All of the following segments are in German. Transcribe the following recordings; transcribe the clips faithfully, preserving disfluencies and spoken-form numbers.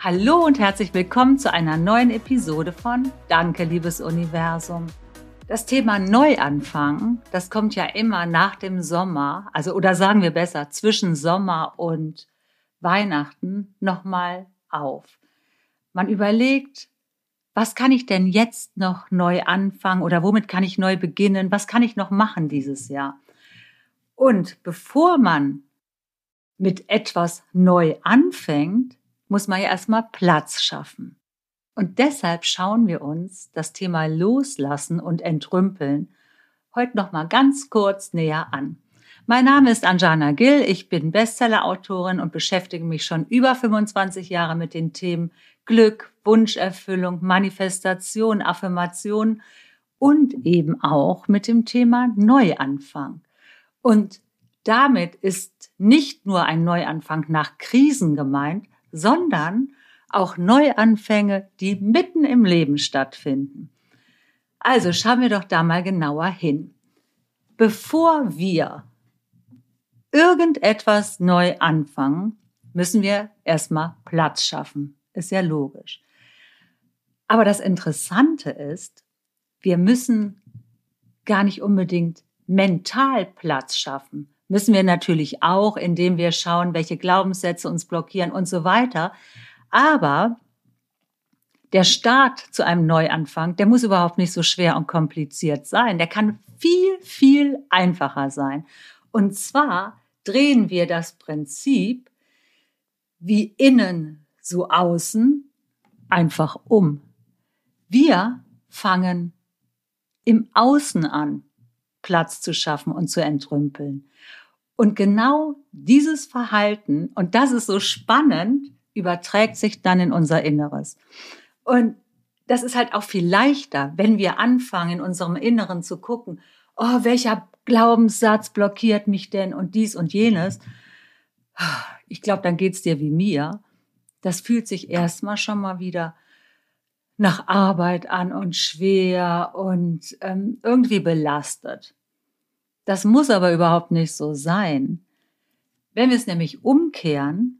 Hallo und herzlich willkommen zu einer neuen Episode von Danke, liebes Universum. Das Thema Neuanfang, das kommt ja immer nach dem Sommer, also oder sagen wir besser, zwischen Sommer und Weihnachten nochmal auf. Man überlegt, was kann ich denn jetzt noch neu anfangen oder womit kann ich neu beginnen? Was kann ich noch machen dieses Jahr? Und bevor man mit etwas neu anfängt, muss man ja erstmal Platz schaffen. Und deshalb schauen wir uns das Thema Loslassen und Entrümpeln heute noch mal ganz kurz näher an. Mein Name ist Anjana Gill, ich bin Bestseller-Autorin und beschäftige mich schon über fünfundzwanzig Jahre mit den Themen Glück, Wunscherfüllung, Manifestation, Affirmation und eben auch mit dem Thema Neuanfang. Und damit ist nicht nur ein Neuanfang nach Krisen gemeint, sondern auch Neuanfänge, die mitten im Leben stattfinden. Also schauen wir doch da mal genauer hin. Bevor wir irgendetwas neu anfangen, müssen wir erstmal Platz schaffen. Ist ja logisch. Aber das Interessante ist, wir müssen gar nicht unbedingt mental Platz schaffen. Müssen wir natürlich auch, indem wir schauen, welche Glaubenssätze uns blockieren und so weiter. Aber der Start zu einem Neuanfang, der muss überhaupt nicht so schwer und kompliziert sein. Der kann viel, viel einfacher sein. Und zwar drehen wir das Prinzip wie innen so außen einfach um. Wir fangen im Außen an, Platz zu schaffen und zu entrümpeln. Und genau dieses Verhalten, und das ist so spannend, überträgt sich dann in unser Inneres. Und das ist halt auch viel leichter, wenn wir anfangen, in unserem Inneren zu gucken, oh, welcher Glaubenssatz blockiert mich denn und dies und jenes. Ich glaube, dann geht's dir wie mir. Das fühlt sich erstmal schon mal wieder nach Arbeit an und schwer und ähm, irgendwie belastet. Das muss aber überhaupt nicht so sein. Wenn wir es nämlich umkehren,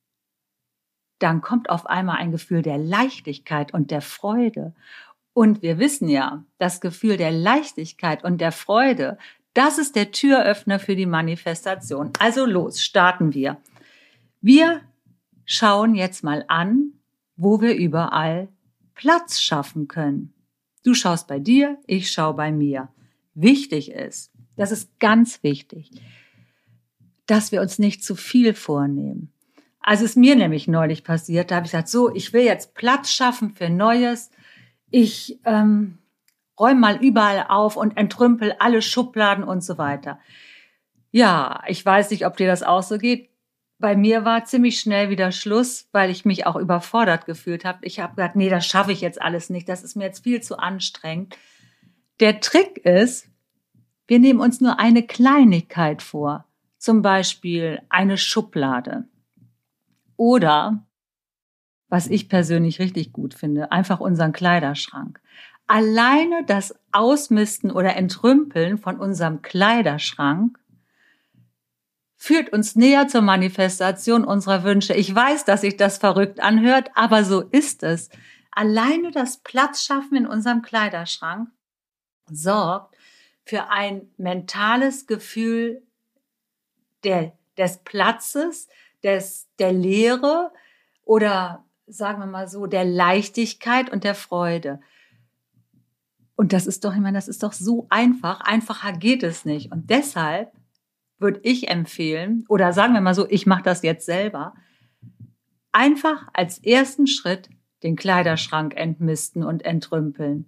dann kommt auf einmal ein Gefühl der Leichtigkeit und der Freude. Und wir wissen ja, das Gefühl der Leichtigkeit und der Freude, das ist der Türöffner für die Manifestation. Also los, starten wir. Wir schauen jetzt mal an, wo wir überall Platz schaffen können. Du schaust bei dir, ich schaue bei mir. Wichtig ist, das ist ganz wichtig, dass wir uns nicht zu viel vornehmen. Also ist mir nämlich neulich passiert, da habe ich gesagt, so, ich will jetzt Platz schaffen für Neues. Ich ähm, räume mal überall auf und entrümpel alle Schubladen und so weiter. Ja, ich weiß nicht, ob dir das auch so geht. Bei mir war ziemlich schnell wieder Schluss, weil ich mich auch überfordert gefühlt habe. Ich habe gesagt, nee, das schaffe ich jetzt alles nicht. Das ist mir jetzt viel zu anstrengend. Der Trick ist, wir nehmen uns nur eine Kleinigkeit vor. Zum Beispiel eine Schublade. Oder, was ich persönlich richtig gut finde, einfach unseren Kleiderschrank. Alleine das Ausmisten oder Entrümpeln von unserem Kleiderschrank führt uns näher zur Manifestation unserer Wünsche. Ich weiß, dass sich das verrückt anhört, aber so ist es. Alleine das Platzschaffen in unserem Kleiderschrank sorgt für ein mentales Gefühl der, des Platzes, des, der Leere oder sagen wir mal so, der Leichtigkeit und der Freude. Und das ist doch, ich meine, das ist doch so einfach. Einfacher geht es nicht. Und deshalb würde ich empfehlen, oder sagen wir mal so, ich mache das jetzt selber, einfach als ersten Schritt den Kleiderschrank entmisten und entrümpeln.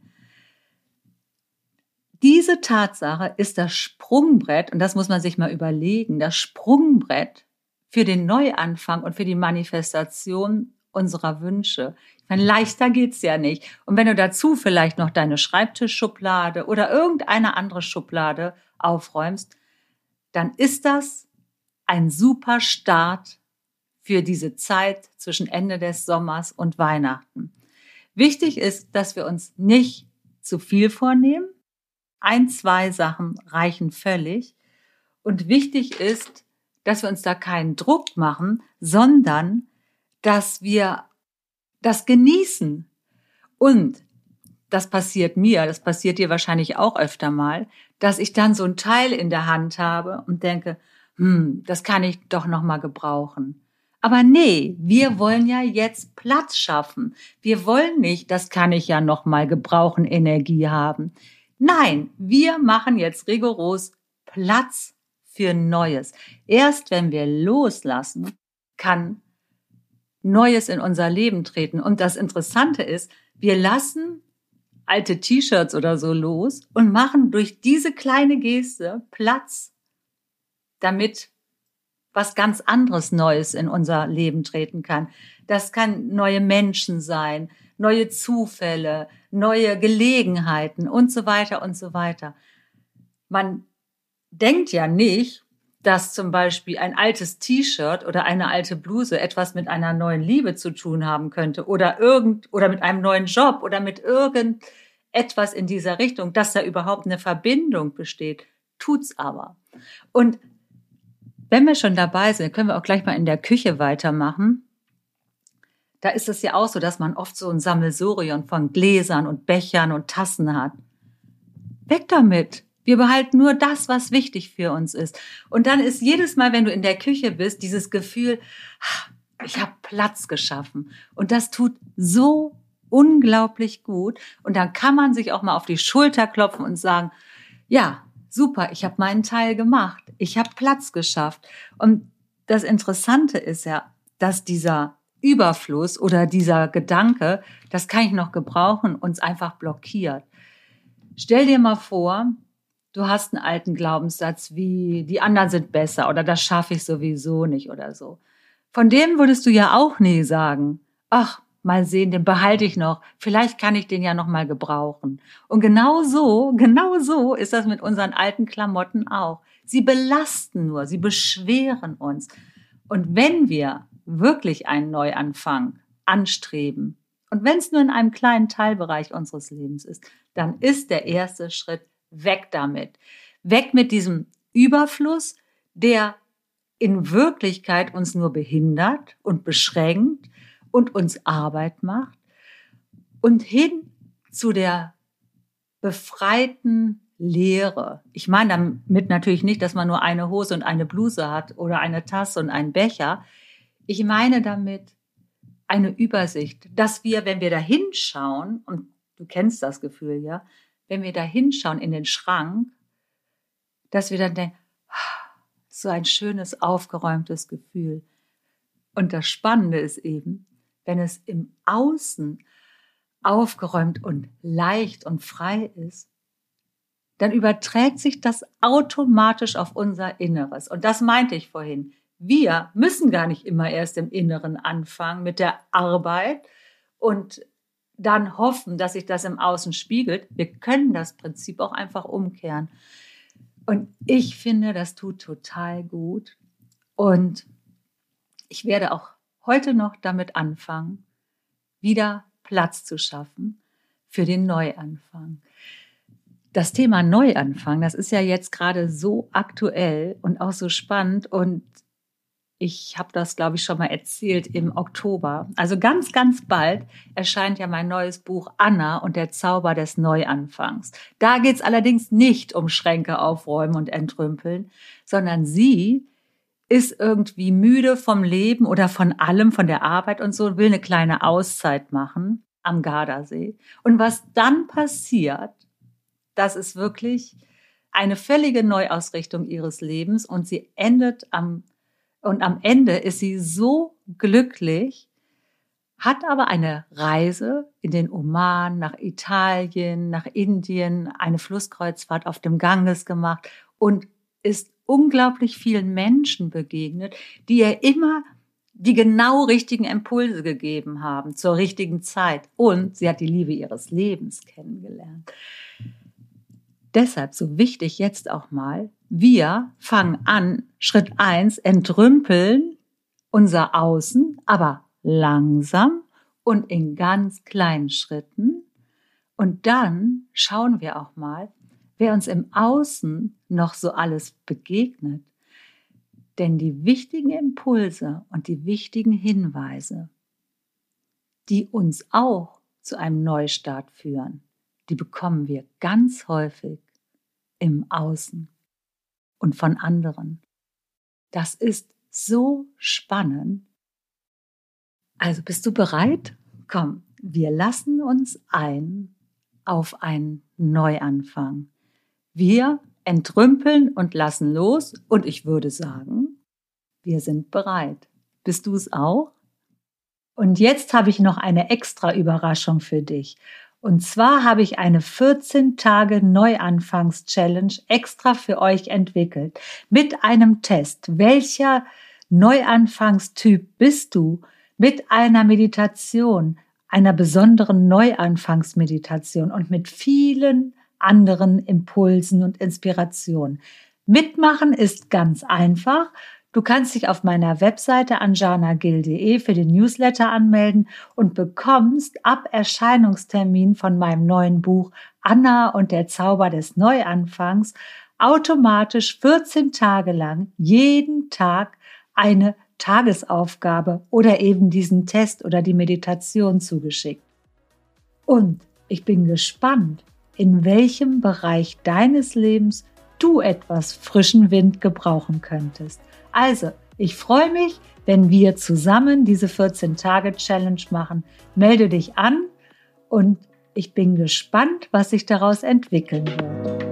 Diese Tatsache ist das Sprungbrett, und das muss man sich mal überlegen, das Sprungbrett für den Neuanfang und für die Manifestation unserer Wünsche. Ich meine, leichter geht's ja nicht. Und wenn du dazu vielleicht noch deine Schreibtischschublade oder irgendeine andere Schublade aufräumst, dann ist das ein super Start für diese Zeit zwischen Ende des Sommers und Weihnachten. Wichtig ist, dass wir uns nicht zu viel vornehmen. Ein, zwei Sachen reichen völlig. Und wichtig ist, dass wir uns da keinen Druck machen, sondern dass wir das Genießen. Und das passiert mir, das passiert dir wahrscheinlich auch öfter mal, dass ich dann so ein Teil in der Hand habe und denke, hm, das kann ich doch noch mal gebrauchen. Aber nee, wir wollen ja jetzt Platz schaffen. Wir wollen nicht, das kann ich ja noch mal gebrauchen, Energie haben. Nein, wir machen jetzt rigoros Platz für Neues. Erst wenn wir loslassen, kann Neues in unser Leben treten. Und das Interessante ist, wir lassen alte T-Shirts oder so los und machen durch diese kleine Geste Platz, damit was ganz anderes Neues in unser Leben treten kann. Das kann neue Menschen sein, neue Zufälle, neue Gelegenheiten und so weiter und so weiter. Man denkt ja nicht, dass zum Beispiel ein altes T-Shirt oder eine alte Bluse etwas mit einer neuen Liebe zu tun haben könnte oder irgend oder mit einem neuen Job oder mit irgendetwas in dieser Richtung, dass da überhaupt eine Verbindung besteht. Tut's aber. Und wenn wir schon dabei sind, können wir auch gleich mal in der Küche weitermachen. Da ist es ja auch so, dass man oft so ein Sammelsurium von Gläsern und Bechern und Tassen hat. Weg damit! Wir behalten nur das, was wichtig für uns ist. Und dann ist jedes Mal, wenn du in der Küche bist, dieses Gefühl, ich habe Platz geschaffen. Und das tut so unglaublich gut. Und dann kann man sich auch mal auf die Schulter klopfen und sagen, ja, super, ich habe meinen Teil gemacht. Ich habe Platz geschafft. Und das Interessante ist ja, dass dieser Überfluss oder dieser Gedanke, das kann ich noch gebrauchen, uns einfach blockiert. Stell dir mal vor, du hast einen alten Glaubenssatz wie, die anderen sind besser oder das schaffe ich sowieso nicht oder so. Von dem würdest du ja auch nie sagen, ach, mal sehen, den behalte ich noch, vielleicht kann ich den ja noch mal gebrauchen. Und genau so, genau so ist das mit unseren alten Klamotten auch. Sie belasten nur, sie beschweren uns. Und wenn wir wirklich einen Neuanfang anstreben, und wenn es nur in einem kleinen Teilbereich unseres Lebens ist, dann ist der erste Schritt weg damit. Weg mit diesem Überfluss, der in Wirklichkeit uns nur behindert und beschränkt und uns Arbeit macht. Und hin zu der befreiten Leere. Ich meine damit natürlich nicht, dass man nur eine Hose und eine Bluse hat oder eine Tasse und einen Becher. Ich meine damit eine Übersicht, dass wir, wenn wir da hinschauen, und du kennst das Gefühl, ja, wenn wir da hinschauen in den Schrank, dass wir dann denken, so ein schönes, aufgeräumtes Gefühl. Und das Spannende ist eben, wenn es im Außen aufgeräumt und leicht und frei ist, dann überträgt sich das automatisch auf unser Inneres. Und das meinte ich vorhin. Wir müssen gar nicht immer erst im Inneren anfangen mit der Arbeit und dann hoffen, dass sich das im Außen spiegelt. Wir können das Prinzip auch einfach umkehren. Und ich finde, das tut total gut. Und ich werde auch heute noch damit anfangen, wieder Platz zu schaffen für den Neuanfang. Das Thema Neuanfang, das ist ja jetzt gerade so aktuell und auch so spannend. Und ich habe das, glaube ich, schon mal erzählt im Oktober. Also ganz, ganz bald erscheint ja mein neues Buch Anna und der Zauber des Neuanfangs. Da geht es allerdings nicht um Schränke aufräumen und entrümpeln, sondern sie ist irgendwie müde vom Leben oder von allem, von der Arbeit und so, will eine kleine Auszeit machen am Gardasee. Und was dann passiert, das ist wirklich eine völlige Neuausrichtung ihres Lebens und sie endet am Und am Ende ist sie so glücklich, hat aber eine Reise in den Oman, nach Italien, nach Indien, eine Flusskreuzfahrt auf dem Ganges gemacht und ist unglaublich vielen Menschen begegnet, die ihr immer die genau richtigen Impulse gegeben haben, zur richtigen Zeit. Und sie hat die Liebe ihres Lebens kennengelernt. Deshalb so wichtig jetzt auch mal, wir fangen an, Schritt eins, entrümpeln unser Außen, aber langsam und in ganz kleinen Schritten. Und dann schauen wir auch mal, wer uns im Außen noch so alles begegnet. Denn die wichtigen Impulse und die wichtigen Hinweise, die uns auch zu einem Neustart führen, die bekommen wir ganz häufig im Außen und von anderen. Das ist so spannend. Also bist du bereit? Komm, wir lassen uns ein auf einen Neuanfang. Wir entrümpeln und lassen los und ich würde sagen, wir sind bereit. Bist du es auch? Und jetzt habe ich noch eine extra Überraschung für dich. Und zwar habe ich eine vierzehn Tage Neuanfangs-Challenge extra für euch entwickelt. Mit einem Test. Welcher Neuanfangstyp bist du? Mit einer Meditation, einer besonderen Neuanfangsmeditation und mit vielen anderen Impulsen und Inspirationen. Mitmachen ist ganz einfach. Du kannst dich auf meiner Webseite anjanagil punkt de für den Newsletter anmelden und bekommst ab Erscheinungstermin von meinem neuen Buch Anna und der Zauber des Neuanfangs automatisch vierzehn Tage lang jeden Tag eine Tagesaufgabe oder eben diesen Test oder die Meditation zugeschickt. Und ich bin gespannt, in welchem Bereich deines Lebens du etwas frischen Wind gebrauchen könntest. Also, ich freue mich, wenn wir zusammen diese vierzehn Tage Challenge machen. Melde dich an und ich bin gespannt, was sich daraus entwickeln wird.